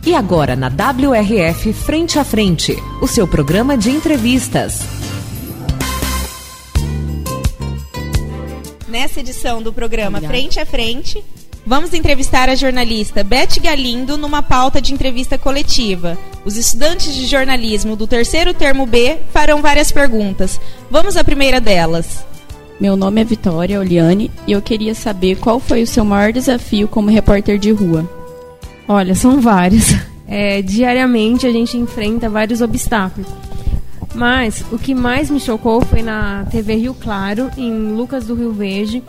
E agora na WRF Frente a Frente, o seu programa de entrevistas. Nessa edição do programa Frente a Frente, vamos entrevistar a jornalista Beth Galindo numa pauta de entrevista coletiva. Os estudantes de jornalismo do terceiro termo B farão várias perguntas. Vamos à primeira delas. Meu nome é Vitória Oliane e eu queria saber qual foi o seu maior desafio como repórter de rua. Olha, são vários. Diariamente a gente enfrenta vários obstáculos. Mas o que mais me chocou foi na TV Rio Claro, em Lucas do Rio Verde,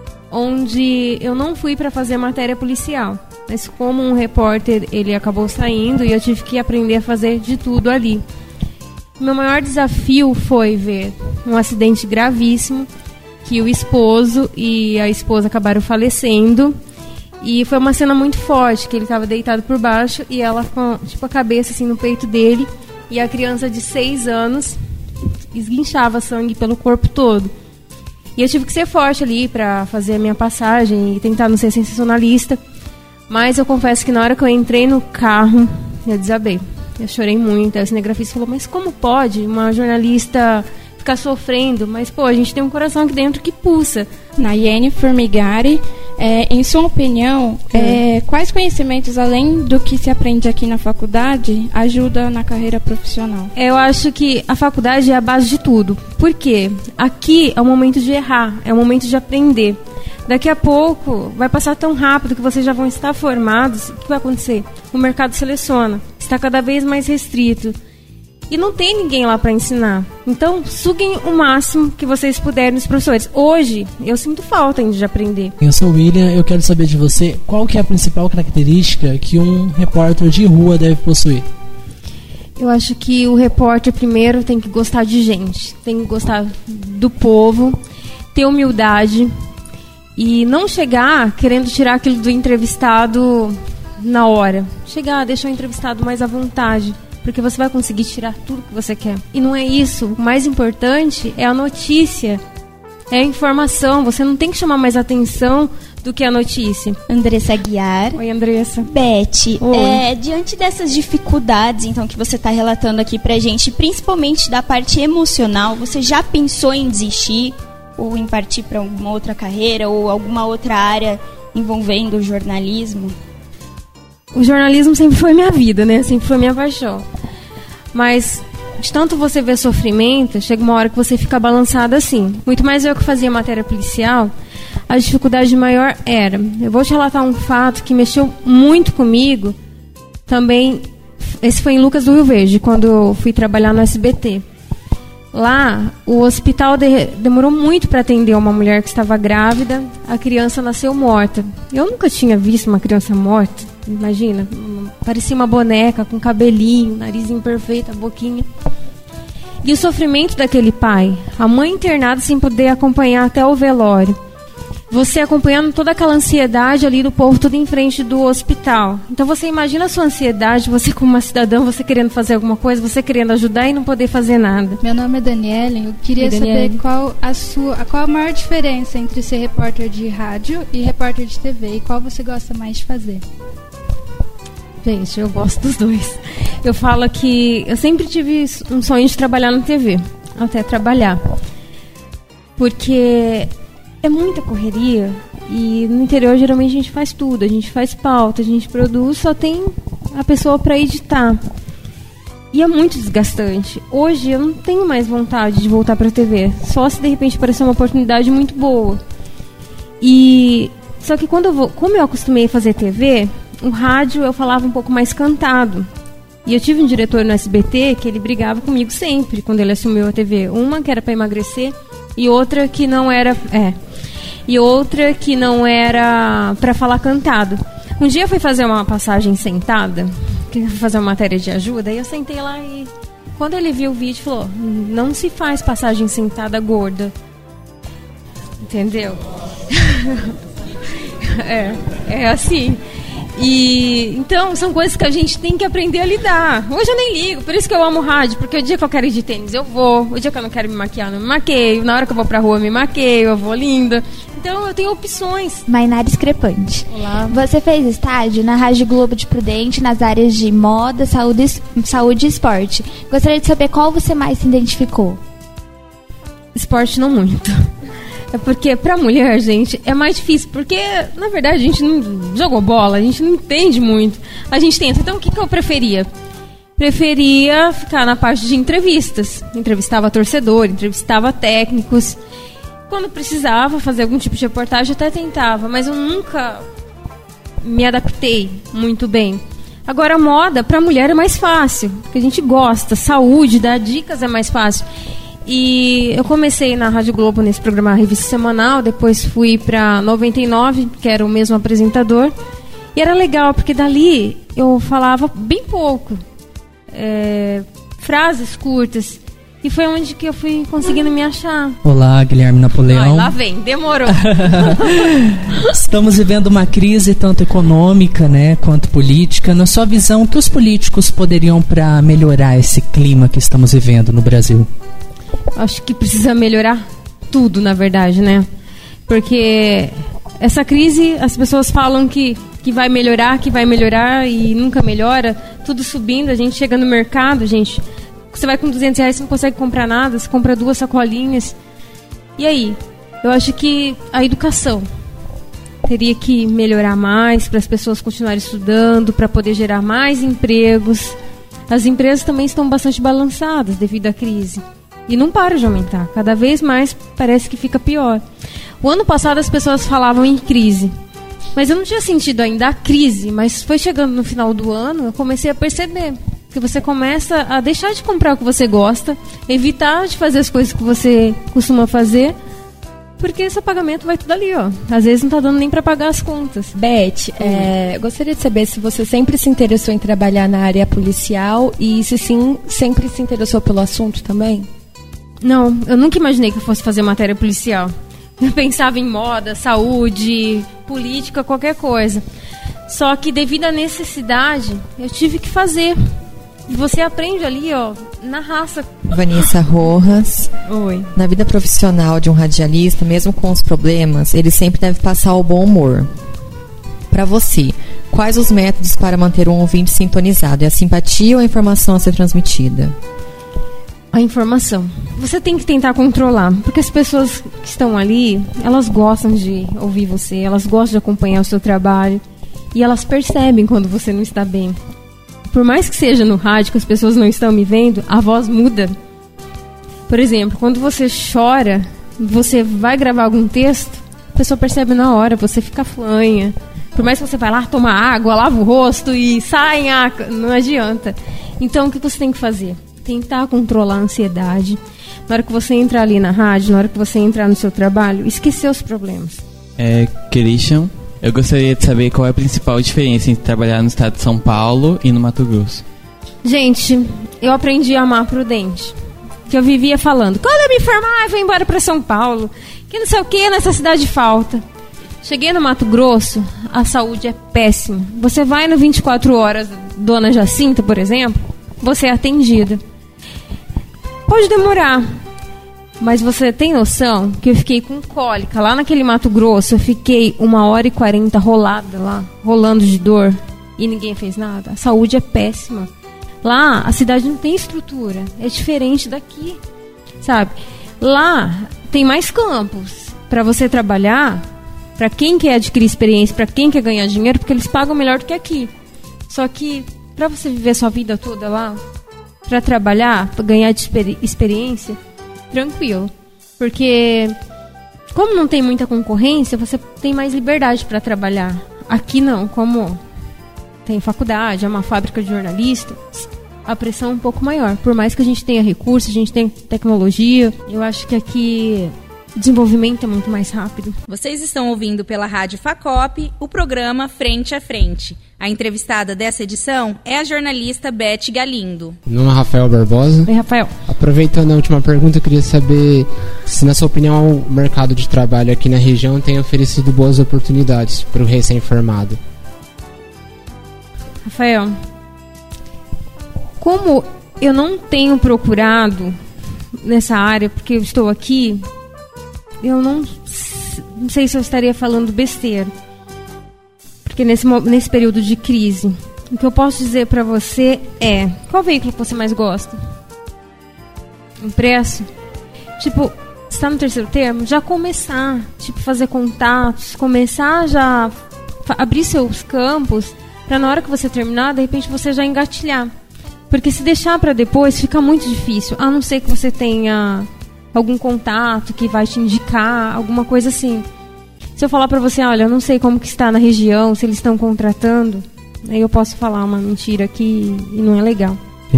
onde eu não fui para fazer matéria policial. Mas como um repórter, ele acabou saindo e eu tive que aprender a fazer de tudo ali. Meu maior desafio foi ver um acidente gravíssimo, que o esposo e a esposa acabaram falecendo. E foi uma cena muito forte, que ele estava deitado por baixo e ela com a cabeça assim no peito dele. E a criança de 6 anos esguinchava sangue pelo corpo todo. E eu tive que ser forte ali para fazer a minha passagem e tentar não ser sensacionalista. Mas eu confesso que na hora que eu entrei no carro, eu desabei. Eu chorei muito. Aí o cinegrafista falou, mas como pode uma jornalista ficar sofrendo? Mas, a gente tem um coração aqui dentro que pulsa. Nayene Formigari, em sua opinião, quais conhecimentos, além do que se aprende aqui na faculdade, ajuda na carreira profissional? Eu acho que a faculdade é a base de tudo. Por quê? Aqui é o momento de errar, é o momento de aprender. Daqui a pouco vai passar tão rápido que vocês já vão estar formados. O que vai acontecer? O mercado seleciona, está cada vez mais restrito. E não tem ninguém lá para ensinar. Então, suguem o máximo que vocês puderem nos professores. Hoje, eu sinto falta ainda de aprender. Eu sou o William, eu quero saber de você qual que é a principal característica que um repórter de rua deve possuir. Eu acho que o repórter, primeiro, tem que gostar de gente. Tem que gostar do povo, ter humildade e não chegar querendo tirar aquilo do entrevistado na hora. Chegar, deixar o entrevistado mais à vontade. Porque você vai conseguir tirar tudo que você quer. E não é isso. O mais importante é a notícia. É a informação. Você não tem que chamar mais atenção do que a notícia. Andressa Aguiar. Oi, Andressa. Beth, diante dessas dificuldades então que você está relatando aqui pra gente, principalmente da parte emocional, você já pensou em desistir? Ou em partir para alguma outra carreira? Ou alguma outra área envolvendo o jornalismo? O jornalismo sempre foi minha vida, né? Sempre foi minha paixão. Mas, de tanto você ver sofrimento, chega uma hora que você fica balançada assim. Muito mais eu que fazia matéria policial, a dificuldade maior era... Eu vou te relatar um fato que mexeu muito comigo. Também, esse foi em Lucas do Rio Verde, quando eu fui trabalhar no SBT. Lá, o hospital demorou muito para atender uma mulher que estava grávida. A criança nasceu morta. Eu nunca tinha visto uma criança morta. Imagina, parecia uma boneca com cabelinho, narizinho perfeito, a boquinha. E o sofrimento daquele pai, a mãe internada sem poder acompanhar até o velório. Você acompanhando toda aquela ansiedade ali do povo, tudo em frente do hospital. Então você imagina a sua ansiedade, você como uma cidadã, você querendo fazer alguma coisa, você querendo ajudar e não poder fazer nada. Meu nome é Daniela, eu queria saber qual a maior diferença entre ser repórter de rádio e repórter de TV, e qual você gosta mais de fazer? Gente, eu gosto dos dois. Eu falo que eu sempre tive um sonho de trabalhar na TV, até trabalhar. Porque é muita correria e no interior geralmente a gente faz tudo. A gente faz pauta, a gente produz, só tem a pessoa para editar. E é muito desgastante. Hoje eu não tenho mais vontade de voltar para a TV, só se de repente aparecer uma oportunidade muito boa. Só que como eu acostumei a fazer TV... O rádio eu falava um pouco mais cantado. E eu tive um diretor no SBT que ele brigava comigo sempre quando ele assumiu a TV. Uma que era para emagrecer e outra que não era... E outra que não era para falar cantado. Um dia eu fui fazer uma passagem sentada, que eu fui fazer uma matéria de ajuda, e eu sentei lá e... Quando ele viu o vídeo, falou, não se faz passagem sentada gorda. Entendeu? É assim... E então são coisas que a gente tem que aprender a lidar. Hoje eu nem ligo, por isso que eu amo rádio, porque o dia que eu quero ir de tênis eu vou, o dia que eu não quero me maquiar eu não me maqueio, na hora que eu vou pra rua eu me maqueio, eu vou linda. Então eu tenho opções. Mainara Discrepante. Olá. Você fez estágio na Rádio Globo de Prudente nas áreas de moda, saúde e esporte. Gostaria de saber qual você mais se identificou. Esporte não muito. É porque pra mulher, gente, é mais difícil. Porque, na verdade, a gente não jogou bola, a gente não entende muito. A gente tenta. Então, o que eu preferia? Preferia ficar na parte de entrevistas. Entrevistava torcedor, entrevistava técnicos. Quando precisava fazer algum tipo de reportagem, eu até tentava. Mas eu nunca me adaptei muito bem. Agora, a moda, pra mulher, é mais fácil. Porque a gente gosta. Saúde, dar dicas é mais fácil. E eu comecei na Rádio Globo nesse programa Revista Semanal, depois fui para 99, que era o mesmo apresentador. E era legal, porque dali eu falava bem pouco, frases curtas. E foi onde que eu fui conseguindo me achar. Olá, Guilherme Napoleão. Ai, lá vem, demorou. Estamos vivendo uma crise tanto econômica, né, quanto política. Na sua visão, o que os políticos poderiam para melhorar esse clima que estamos vivendo no Brasil? Acho que precisa melhorar tudo, na verdade, né? Porque essa crise, as pessoas falam que vai melhorar e nunca melhora. Tudo subindo, a gente chega no mercado, gente, você vai com R$200, você não consegue comprar nada, você compra 2 sacolinhas. E aí? Eu acho que a educação teria que melhorar mais para as pessoas continuarem estudando, para poder gerar mais empregos. As empresas também estão bastante balançadas devido à crise. E não para de aumentar. Cada vez mais parece que fica pior. O ano passado as pessoas falavam em crise. Mas eu não tinha sentido ainda a crise. Mas foi chegando no final do ano, eu comecei a perceber. Que você começa a deixar de comprar o que você gosta. Evitar de fazer as coisas que você costuma fazer. Porque esse pagamento vai tudo ali, ó. Às vezes não tá dando nem pra pagar as contas. Beth, gostaria de saber se você sempre se interessou em trabalhar na área policial. E se sim, sempre se interessou pelo assunto também? Não, eu nunca imaginei que eu fosse fazer matéria policial. Eu pensava em moda, saúde, política, qualquer coisa. Só que devido à necessidade, eu tive que fazer. E você aprende ali, ó, na raça. Vanessa Rojas. Oi. Na vida profissional de um radialista, mesmo com os problemas, ele sempre deve passar o bom humor. Para você, quais os métodos para manter um ouvinte sintonizado? É a simpatia ou a informação a ser transmitida? A informação. Você tem que tentar controlar, porque as pessoas que estão ali, elas gostam de ouvir você, elas gostam de acompanhar o seu trabalho e elas percebem quando você não está bem. Por mais que seja no rádio, que as pessoas não estão me vendo, a voz muda. Por exemplo, quando você chora, você vai gravar algum texto, a pessoa percebe na hora, você fica fanha. Por mais que você vai lá tomar água, lava o rosto e sai, não adianta. Então, o que você tem que fazer? Tentar controlar a ansiedade. Na hora que você entrar ali na rádio, na hora que você entrar no seu trabalho, esquecer os problemas. Christian, eu gostaria de saber qual é a principal diferença entre trabalhar no estado de São Paulo e no Mato Grosso. Gente, eu aprendi a amar Prudente. Que eu vivia falando, quando eu me formar, eu vou embora para São Paulo. Que não sei o que, nessa cidade falta. Cheguei no Mato Grosso, a saúde é péssima. Você vai no 24 horas, Dona Jacinta, por exemplo, você é atendida. Pode demorar, mas você tem noção que eu fiquei com cólica lá naquele Mato Grosso, eu fiquei 1h40 rolada lá, rolando de dor, e ninguém fez nada. A saúde é péssima. Lá, a cidade não tem estrutura, é diferente daqui, sabe? Lá, tem mais campos para você trabalhar, para quem quer adquirir experiência, para quem quer ganhar dinheiro, porque eles pagam melhor do que aqui. Só que, para você viver sua vida toda lá, para trabalhar, para ganhar de experiência, tranquilo. Porque, como não tem muita concorrência, você tem mais liberdade para trabalhar. Aqui não, como tem faculdade, é uma fábrica de jornalistas, a pressão é um pouco maior. Por mais que a gente tenha recursos, a gente tenha tecnologia, eu acho que aqui o desenvolvimento é muito mais rápido. Vocês estão ouvindo pela Rádio Facop o programa Frente a Frente. A entrevistada dessa edição é a jornalista Beth Galindo. Meu nome é Rafael Barbosa. Oi, Rafael. Aproveitando a última pergunta, eu queria saber se, na sua opinião, o mercado de trabalho aqui na região tem oferecido boas oportunidades para o recém-formado. Rafael, como eu não tenho procurado nessa área, porque eu estou aqui, eu não sei se eu estaria falando besteira. Porque nesse período de crise, o que eu posso dizer pra você é: qual veículo que você mais gosta? Impresso? Tipo, está no terceiro termo? Já começar, fazer contatos, começar já abrir seus campos, pra na hora que você terminar, de repente você já engatilhar. Porque se deixar pra depois, fica muito difícil, a não ser que você tenha algum contato que vai te indicar, alguma coisa assim. Se eu falar pra você, olha, eu não sei como que está na região, se eles estão contratando, aí eu posso falar uma mentira aqui e não é legal.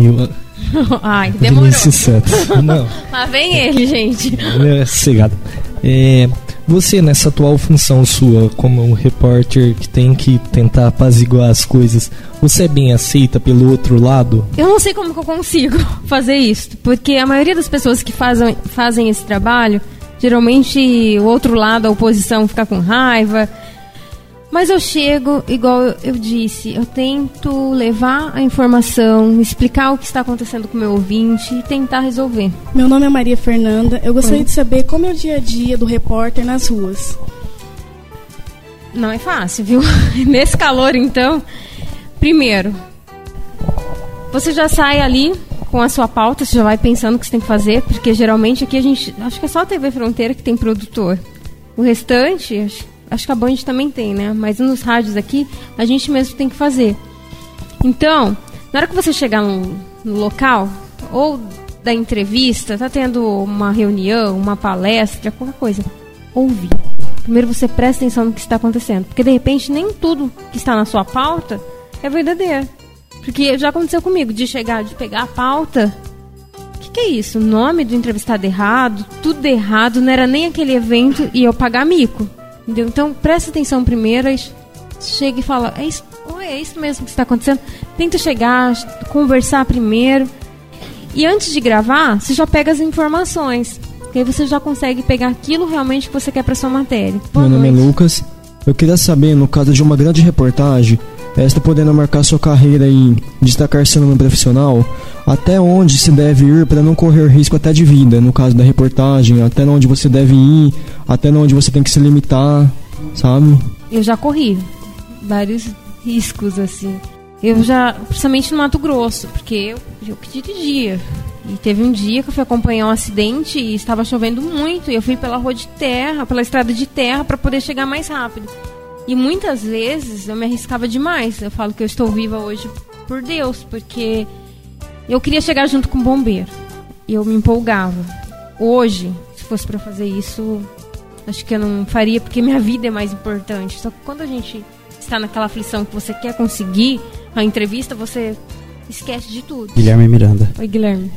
Ai, demorou. Não. Lá vem ele, gente. Sossegado. Você, nessa atual função sua, como um repórter que tem que tentar apaziguar as coisas, você é bem aceita pelo outro lado? Eu não sei como que eu consigo fazer isso, porque a maioria das pessoas que fazem esse trabalho, geralmente o outro lado, a oposição, fica com raiva. Mas eu chego, igual eu disse, eu tento levar a informação, explicar o que está acontecendo com o meu ouvinte e tentar resolver. Meu nome é Maria Fernanda. Eu gostaria de saber como é o dia a dia do repórter nas ruas. Não é fácil, viu? Nesse calor, então, primeiro, você já sai ali com a sua pauta, você já vai pensando o que você tem que fazer, porque geralmente aqui a gente, acho que é só a TV Fronteira que tem produtor. O restante, acho que a Band também tem, né? Mas nos rádios aqui, a gente mesmo tem que fazer. Então, na hora que você chegar no local, ou da entrevista, tá tendo uma reunião, uma palestra, qualquer coisa, ouve. Primeiro você presta atenção no que está acontecendo, porque de repente nem tudo que está na sua pauta é verdadeiro. Porque já aconteceu comigo, de chegar, de pegar a pauta. O que é isso? O nome do entrevistado errado, tudo errado, não era nem aquele evento e eu pagar mico. Entendeu? Então presta atenção primeiro, aí chega e fala, é isso mesmo que está acontecendo. Tenta chegar, conversar primeiro. E antes de gravar, você já pega as informações. Porque aí você já consegue pegar aquilo realmente que você quer para sua matéria. Meu nome é Lucas. Eu queria saber, no caso de uma grande reportagem, você está podendo marcar sua carreira e destacar-se no profissional, até onde se deve ir para não correr risco até de vida, no caso da reportagem, até onde você deve ir, até onde você tem que se limitar, sabe? Eu já corri vários riscos, assim. Eu já, principalmente no Mato Grosso, porque eu que dirigia. E teve um dia que eu fui acompanhar um acidente e estava chovendo muito, e eu fui pela rua de terra, pela estrada de terra, para poder chegar mais rápido. E muitas vezes eu me arriscava demais. Eu falo que eu estou viva hoje por Deus, porque eu queria chegar junto com o bombeiro. E eu me empolgava. Hoje, se fosse para fazer isso, acho que eu não faria, porque minha vida é mais importante. Só que quando a gente está naquela aflição que você quer conseguir a entrevista, você esquece de tudo. Guilherme Miranda. Oi, Guilherme.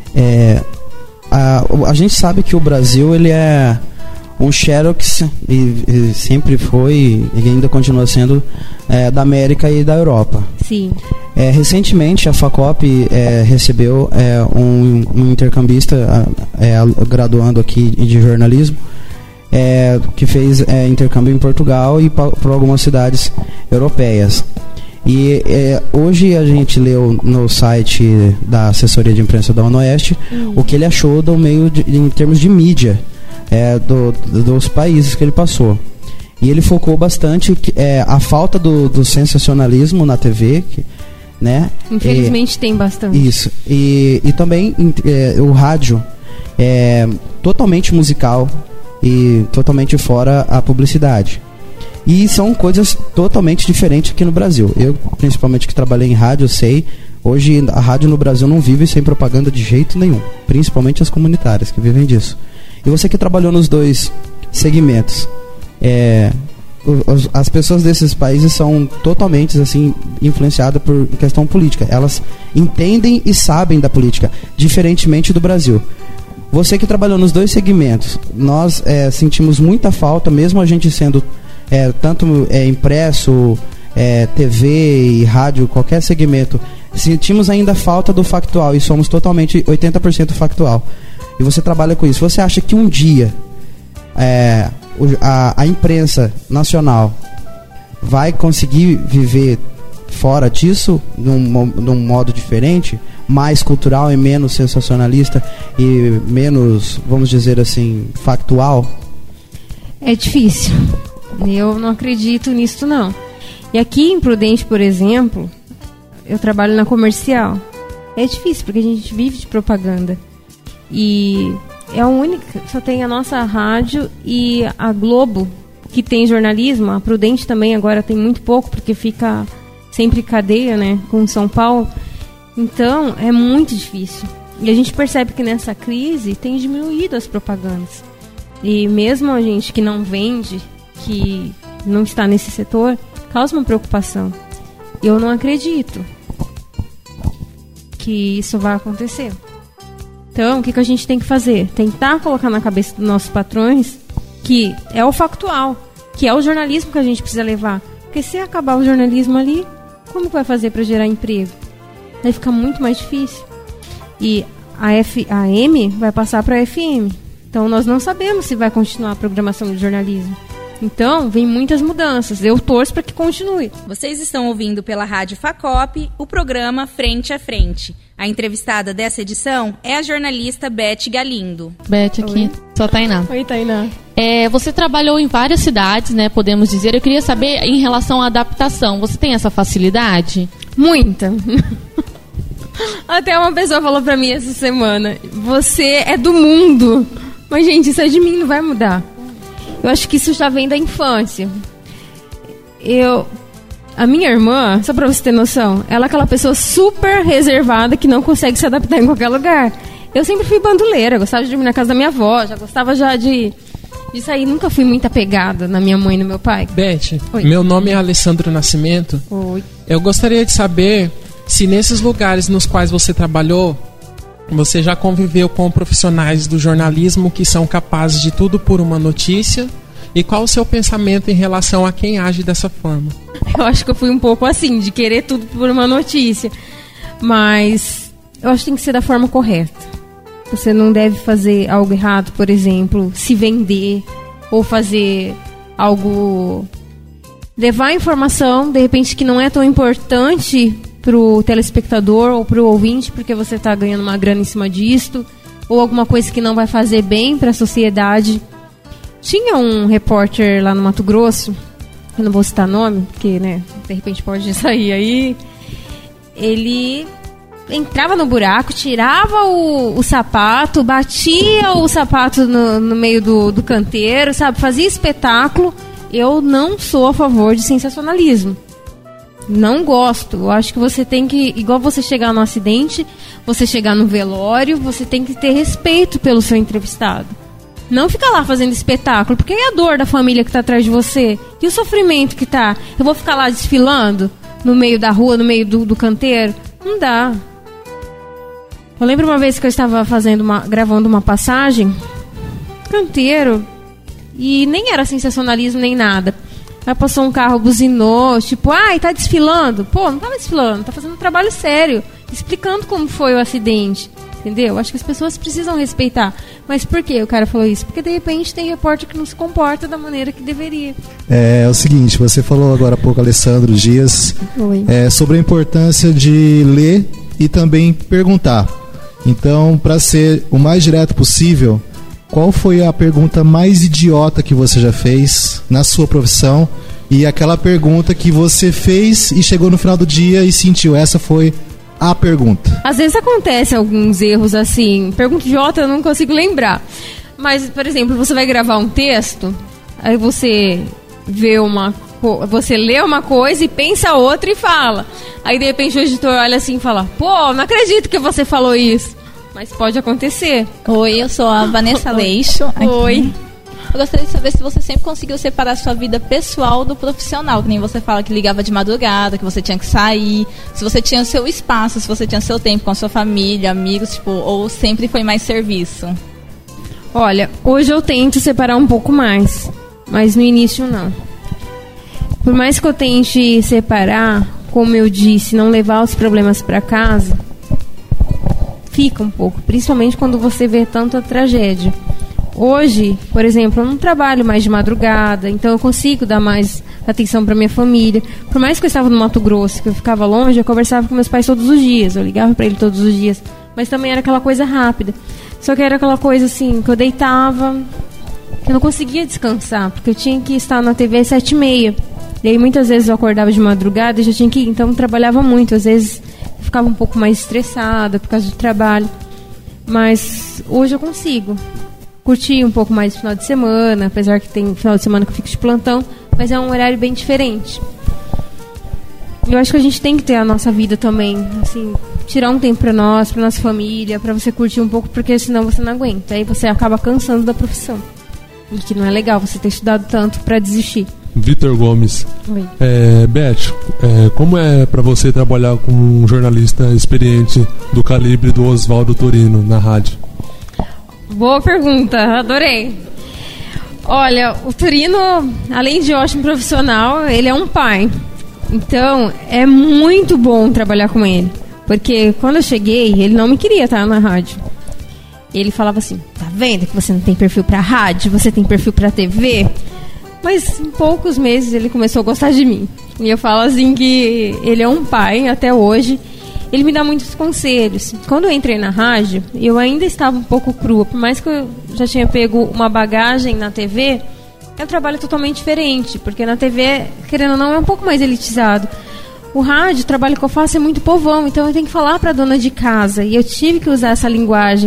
A gente sabe que o Brasil, ele é um xerox, e sempre foi e ainda continua sendo da América e da Europa. Sim. Recentemente a FACOP recebeu um intercambista graduando aqui de jornalismo, que fez intercâmbio em Portugal e por algumas cidades europeias. E hoje a gente leu no site da assessoria de imprensa da ONUOeste o que ele achou do meio em termos de mídia dos países que ele passou. E ele focou bastante a falta do sensacionalismo na TV, né? Infelizmente tem bastante. Isso. E também o rádio é totalmente musical e totalmente fora a publicidade. E são coisas totalmente diferentes aqui no Brasil. Eu, principalmente que trabalhei em rádio, eu sei, hoje a rádio no Brasil não vive sem propaganda de jeito nenhum, principalmente as comunitárias que vivem disso. E você que trabalhou nos dois segmentos, as pessoas desses países são totalmente assim influenciadas por questão política. Elas entendem e sabem da política, diferentemente do Brasil. Você que trabalhou nos dois segmentos, nós sentimos muita falta, mesmo a gente sendo tanto impresso, TV e rádio, qualquer segmento, sentimos ainda falta do factual e somos totalmente 80% factual. E você trabalha com isso. Você acha que um dia a imprensa nacional vai conseguir viver fora disso, num modo diferente, mais cultural e menos sensacionalista e menos, vamos dizer assim, factual? É difícil. Eu não acredito nisso, não. E aqui em Prudente, por exemplo, eu trabalho na comercial. É difícil, porque a gente vive de propaganda. E é a única, só tem a nossa rádio e a Globo, que tem jornalismo. A Prudente também agora tem muito pouco, porque fica sempre cadeia, né, com São Paulo. Então, é muito difícil. E a gente percebe que nessa crise tem diminuído as propagandas. E mesmo a gente que não vende, que não está nesse setor, causa uma preocupação. Eu não acredito que isso vai acontecer. Então, o que a gente tem que fazer? Tentar colocar na cabeça dos nossos patrões que é o factual, que é o jornalismo que a gente precisa levar. Porque se acabar o jornalismo ali, como que vai fazer para gerar emprego? Vai ficar muito mais difícil. E a AM vai passar para a FM. Então, nós não sabemos se vai continuar a programação de jornalismo. Então, vem muitas mudanças. Eu torço para que continue. Vocês estão ouvindo pela Rádio Facop o programa Frente a Frente. A entrevistada dessa edição é a jornalista Beth Galindo. Beth aqui, oi. Sou a Tainá. Oi, Tainá. Você trabalhou em várias cidades, né, podemos dizer. Eu queria saber, em relação à adaptação, você tem essa facilidade? Muita. Até uma pessoa falou pra mim essa semana: você é do mundo. Mas, gente, isso é de mim, não vai mudar. Eu acho que isso já vem da infância. A minha irmã, só pra você ter noção, ela é aquela pessoa super reservada que não consegue se adaptar em qualquer lugar. Eu sempre fui bandoleira, gostava de dormir na casa da minha avó, já gostava de sair, nunca fui muito apegada na minha mãe e no meu pai. Beth, meu nome é Alessandro Nascimento. Oi. Eu gostaria de saber se nesses lugares nos quais você trabalhou, você já conviveu com profissionais do jornalismo que são capazes de tudo por uma notícia? E qual o seu pensamento em relação a quem age dessa forma? Eu acho que eu fui um pouco assim, de querer tudo por uma notícia. Mas eu acho que tem que ser da forma correta. Você não deve fazer algo errado, por exemplo, se vender ou fazer algo... levar informação, de repente, que não é tão importante pro telespectador ou pro ouvinte, porque você tá ganhando uma grana em cima disto, ou alguma coisa que não vai fazer bem para a sociedade. Tinha um repórter lá no Mato Grosso, eu não vou citar nome, porque, né, de repente pode sair aí. Ele entrava no buraco, tirava o sapato, batia o sapato no meio do canteiro, sabe, fazia espetáculo. Eu não sou a favor de sensacionalismo. Não gosto. Eu acho que você tem que, igual você chegar no acidente, você chegar no velório, você tem que ter respeito pelo seu entrevistado. Não ficar lá fazendo espetáculo, porque é a dor da família que tá atrás de você. E o sofrimento que tá. Eu vou ficar lá desfilando no meio da rua, no meio do canteiro? Não dá. Eu lembro uma vez que eu estava gravando uma passagem, canteiro, e nem era sensacionalismo nem nada. Aí passou um carro, buzinou, tipo, ai, tá desfilando. Pô, não tava desfilando, tá fazendo um trabalho sério, explicando como foi o acidente, entendeu? Acho que as pessoas precisam respeitar. Mas por que o cara falou isso? Porque de repente tem repórter que não se comporta da maneira que deveria. É o seguinte, você falou agora há pouco, Alessandro Dias, sobre a importância de ler e também perguntar. Então, para ser o mais direto possível, qual foi a pergunta mais idiota que você já fez na sua profissão? E aquela pergunta que você fez e chegou no final do dia e sentiu, essa foi a pergunta. Às vezes acontecem alguns erros assim, pergunta idiota eu não consigo lembrar. Mas, por exemplo, você vai gravar um texto, aí você lê uma coisa e pensa outra e fala. Aí de repente o editor olha assim e fala, pô, não acredito que você falou isso. Mas pode acontecer. Oi, eu sou a Vanessa Leixo. Oi. Eu gostaria de saber se você sempre conseguiu separar a sua vida pessoal do profissional. Que nem você fala que ligava de madrugada, que você tinha que sair. Se você tinha o seu espaço, se você tinha seu tempo com a sua família, amigos, tipo, ou sempre foi mais serviço? Olha, hoje eu tento separar um pouco mais. Mas no início não. Por mais que eu tente separar, como eu disse, não levar os problemas para casa, fica um pouco, principalmente quando você vê tanta tragédia. hoje, por exemplo, eu não trabalho mais de madrugada, então eu consigo dar mais atenção para minha família. Por mais que eu estava no Mato Grosso, que eu ficava longe, eu conversava com meus pais todos os dias, eu ligava para ele todos os dias, mas também era aquela coisa rápida. Só que era aquela coisa assim, que eu deitava, que eu não conseguia descansar, porque eu tinha que estar na TV às 7h30. E aí muitas vezes eu acordava de madrugada e já tinha que ir, então eu trabalhava muito. Às vezes eu ficava um pouco mais estressada por causa do trabalho. Mas hoje eu consigo curtir um pouco mais o final de semana, apesar que tem final de semana que eu fico de plantão, mas é um horário bem diferente. Eu acho que a gente tem que ter a nossa vida também, assim, tirar um tempo pra nós, pra nossa família, pra você curtir um pouco, porque senão você não aguenta. Aí você acaba cansando da profissão. E que não é legal você ter estudado tanto pra desistir. Vitor Gomes. Oi. Beth, como é pra você trabalhar com um jornalista experiente do calibre do Oswaldo Torino na rádio? Boa pergunta, adorei. Olha, o Torino, além de ótimo profissional, ele é um pai. Então, é muito bom trabalhar com ele. Porque quando eu cheguei, ele não me queria estar na rádio. Ele falava assim, tá vendo que você não tem perfil pra rádio, você tem perfil pra TV? Mas em poucos meses ele começou a gostar de mim. E eu falo assim que ele é um pai até hoje. Ele me dá muitos conselhos. Quando eu entrei na rádio, eu ainda estava um pouco crua. Por mais que eu já tinha pego uma bagagem na TV, é um trabalho totalmente diferente. Porque na TV, querendo ou não, é um pouco mais elitizado. O rádio, o trabalho que eu faço é muito povão. Então eu tenho que falar para a dona de casa. E eu tive que usar essa linguagem.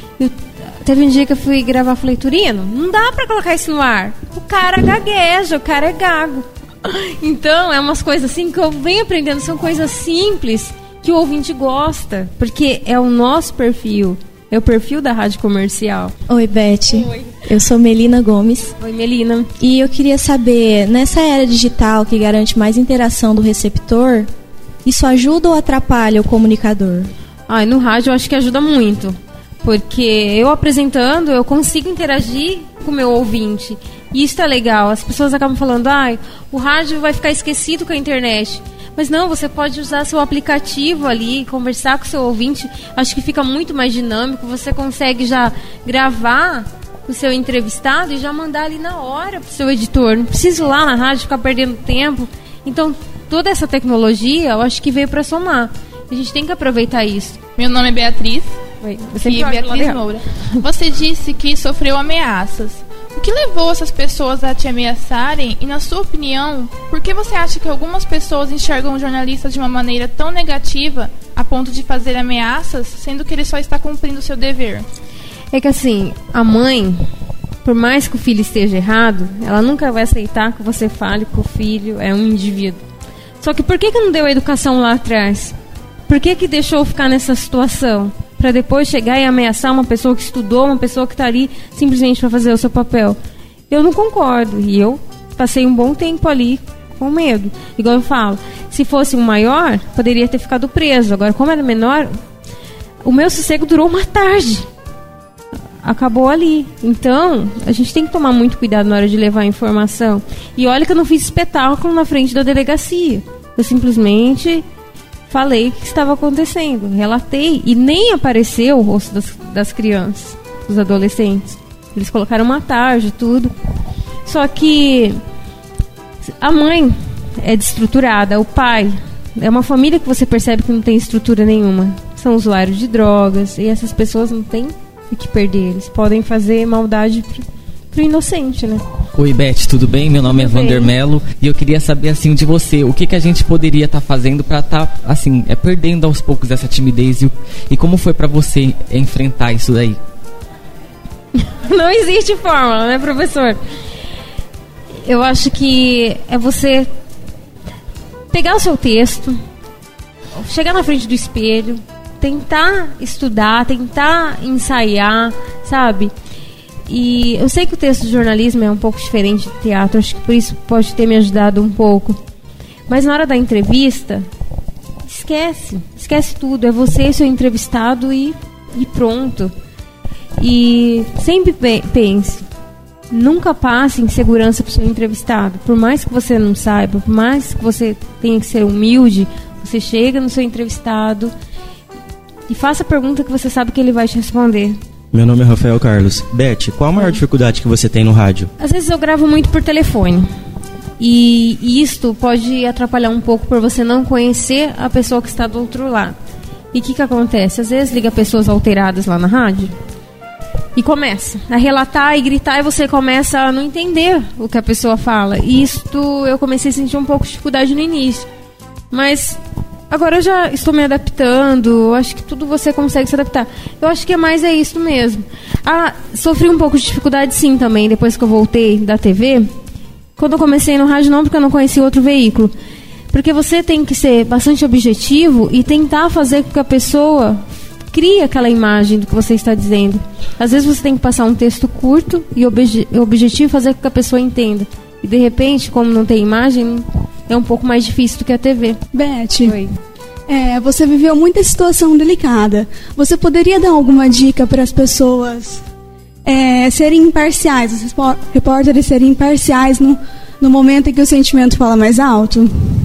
Teve um dia que eu fui gravar, falei, Torino, não dá pra colocar isso no ar. O cara gagueja, o cara é gago. Então, é umas coisas assim que eu venho aprendendo, são coisas simples que o ouvinte gosta, porque é o nosso perfil, é o perfil da rádio comercial. Oi, Beth. Oi. Eu sou Melina Gomes. Oi, Melina. E eu queria saber, nessa era digital que garante mais interação do receptor, isso ajuda ou atrapalha o comunicador? No rádio eu acho que ajuda muito. Porque eu apresentando, eu consigo interagir com o meu ouvinte. E isso é legal. As pessoas acabam falando, o rádio vai ficar esquecido com a internet. Mas não, você pode usar seu aplicativo ali, conversar com o seu ouvinte. Acho que fica muito mais dinâmico. Você consegue já gravar o seu entrevistado e já mandar ali na hora pro seu editor. Não precisa ir lá na rádio ficar perdendo tempo. Então, toda essa tecnologia, eu acho que veio para somar. A gente tem que aproveitar isso. Meu nome é Beatriz. Oi, e Beatriz Moura. Você disse que sofreu ameaças. O que levou essas pessoas a te ameaçarem? E, na sua opinião, por que você acha que algumas pessoas enxergam o jornalista de uma maneira tão negativa a ponto de fazer ameaças, sendo que ele só está cumprindo o seu dever? É que assim, a mãe, por mais que o filho esteja errado, ela nunca vai aceitar que você fale que o filho é um indivíduo. Só que por que não deu a educação lá atrás? Por que deixou ficar nessa situação? Para depois chegar e ameaçar uma pessoa que estudou, uma pessoa que está ali simplesmente para fazer o seu papel. Eu não concordo. E eu passei um bom tempo ali com medo. Igual eu falo, se fosse um maior, poderia ter ficado preso. Agora, como era menor, o meu sossego durou uma tarde. Acabou ali. Então, a gente tem que tomar muito cuidado na hora de levar a informação. E olha que eu não fiz espetáculo na frente da delegacia. Eu simplesmente falei o que estava acontecendo, relatei, e nem apareceu o rosto das crianças, dos adolescentes. Eles colocaram uma tarde, tudo. Só que a mãe é desestruturada, o pai é uma família que você percebe que não tem estrutura nenhuma. São usuários de drogas, e essas pessoas não têm o que perder. Eles podem fazer maldade pro inocente, né? Oi, Beth, tudo bem? Meu nome é Vander Mello e eu queria saber, assim, de você, o que a gente poderia estar fazendo para estar, assim, perdendo aos poucos essa timidez e como foi para você enfrentar isso daí? Não existe fórmula, né, professor? Eu acho que é você pegar o seu texto, chegar na frente do espelho, tentar estudar, tentar ensaiar, sabe? E eu sei que o texto de jornalismo é um pouco diferente de teatro, acho que por isso pode ter me ajudado um pouco. Mas na hora da entrevista, esquece tudo, é você e seu entrevistado e pronto. E sempre pense, nunca passe insegurança para o seu entrevistado. Por mais que você não saiba, por mais que você tenha que ser humilde, você chega no seu entrevistado e faça a pergunta que você sabe que ele vai te responder. Meu nome é Rafael Carlos. Beth, qual a maior dificuldade que você tem no rádio? Às vezes eu gravo muito por telefone. E isto pode atrapalhar um pouco por você não conhecer a pessoa que está do outro lado. E o que acontece? Às vezes liga pessoas alteradas lá na rádio e começa a relatar e gritar, e você começa a não entender o que a pessoa fala. E isto eu comecei a sentir um pouco de dificuldade no início. Mas agora eu já estou me adaptando, eu acho que tudo você consegue se adaptar. Eu acho que é isso mesmo. Sofri um pouco de dificuldade sim também, depois que eu voltei da TV. Quando eu comecei no rádio não, porque eu não conhecia outro veículo. Porque você tem que ser bastante objetivo e tentar fazer com que a pessoa crie aquela imagem do que você está dizendo. Às vezes você tem que passar um texto curto e objetivo, fazer com que a pessoa entenda. E de repente, como não tem imagem, é um pouco mais difícil do que a TV. Beth, você viveu muita situação delicada. Você poderia dar alguma dica para as pessoas serem imparciais, os repórteres serem imparciais no momento em que o sentimento fala mais alto?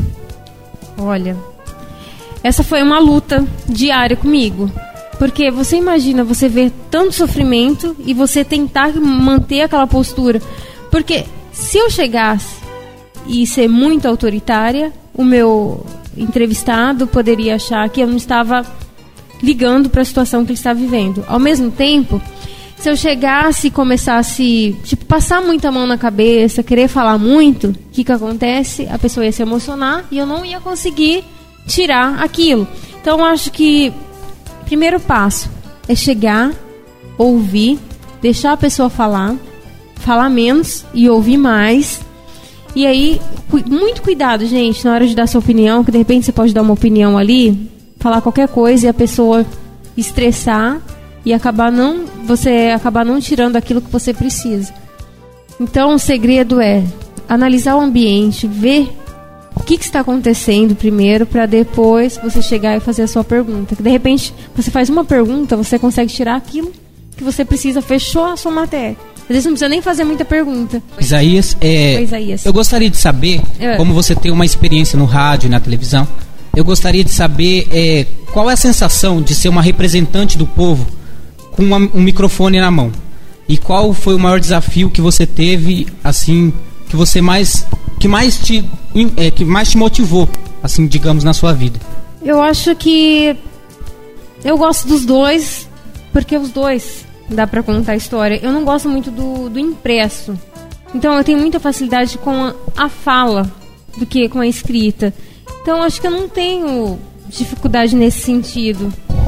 Olha, essa foi uma luta diária comigo. Porque você imagina, você ver tanto sofrimento e você tentar manter aquela postura. Porque se eu chegasse e ser muito autoritária, o meu entrevistado poderia achar que eu não estava ligando para a situação que ele está vivendo. Ao mesmo tempo, se eu chegasse e começasse, passar muita mão na cabeça, querer falar muito, o que acontece? A pessoa ia se emocionar e eu não ia conseguir tirar aquilo. Então, eu acho que o primeiro passo é chegar, ouvir, deixar a pessoa falar menos e ouvir mais. E aí, muito cuidado, gente, na hora de dar sua opinião, que de repente você pode dar uma opinião ali, falar qualquer coisa e a pessoa estressar e você acabar não tirando aquilo que você precisa. Então, o segredo é analisar o ambiente, ver o que está acontecendo primeiro, para depois você chegar e fazer a sua pergunta. De repente, você faz uma pergunta, você consegue tirar aquilo que você precisa, fechou a sua matéria. Às vezes não precisa nem fazer muita pergunta. Isaías, eu gostaria de saber, como você tem uma experiência no rádio e na televisão, eu gostaria de saber qual é a sensação de ser uma representante do povo com um microfone na mão. E qual foi o maior desafio que você teve, assim, que mais te motivou, assim, digamos, na sua vida? Eu acho que eu gosto dos dois, porque os dois dá pra contar a história. Eu não gosto muito do impresso. Então eu tenho muita facilidade com a fala do que com a escrita. Então acho que eu não tenho dificuldade nesse sentido.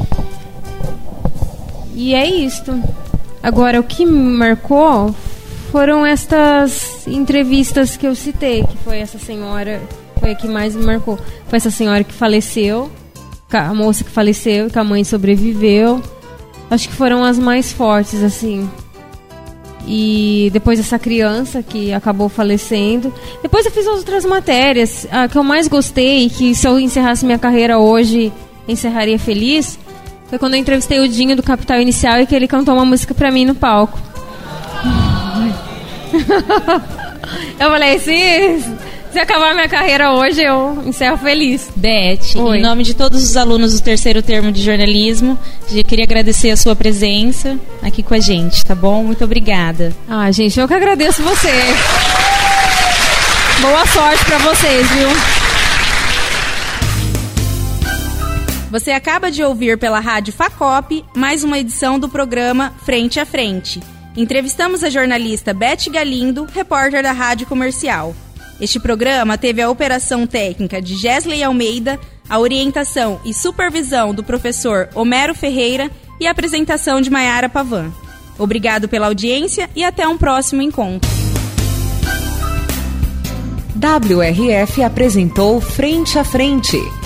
E é isto. Agora, o que me marcou foram estas entrevistas que eu citei, que foi essa senhora, foi a que mais me marcou. Foi essa senhora que faleceu, a moça que faleceu, que a mãe sobreviveu. Acho que foram as mais fortes, assim. E depois essa criança que acabou falecendo. Depois eu fiz outras matérias. A que eu mais gostei, que se eu encerrasse minha carreira hoje, encerraria feliz, foi quando eu entrevistei o Dinho do Capital Inicial e que ele cantou uma música pra mim no palco. Eu falei, se acabar minha carreira hoje, eu encerro feliz. Beth, em nome de todos os alunos do terceiro termo de jornalismo, eu queria agradecer a sua presença aqui com a gente, tá bom? Muito obrigada. Gente, eu que agradeço você. Boa sorte pra vocês, viu? Você acaba de ouvir pela Rádio Facop mais uma edição do programa Frente a Frente. Entrevistamos a jornalista Beth Galindo, repórter da Rádio Comercial. Este programa teve a operação técnica de Gesley Almeida, a orientação e supervisão do professor Homero Ferreira e a apresentação de Maiara Pavan. Obrigado pela audiência e até um próximo encontro. WRF apresentou Frente a Frente.